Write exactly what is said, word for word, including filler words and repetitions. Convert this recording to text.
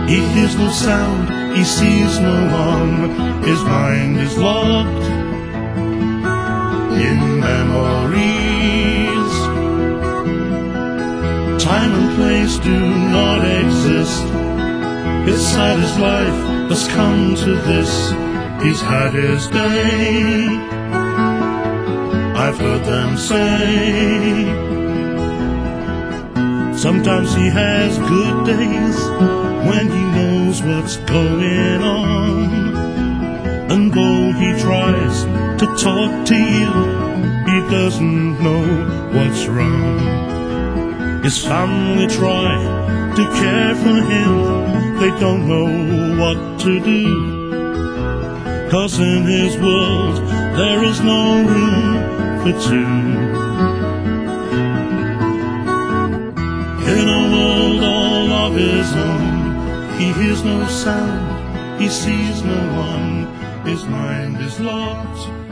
He hears no sound, he sees no one. His mind is locked in memories. Time and place do not exist. Beside his life has come to this. He's had his day, I've heard them say. Sometimes he has good days when he knows what's going on. And though he tries to talk to you, he doesn't know what's wrong. His family try to care for him, they don't know what to do. 'Cause in his world there is no room for two. In a world all of his own, he hears no sound, he sees no one. His mind is locked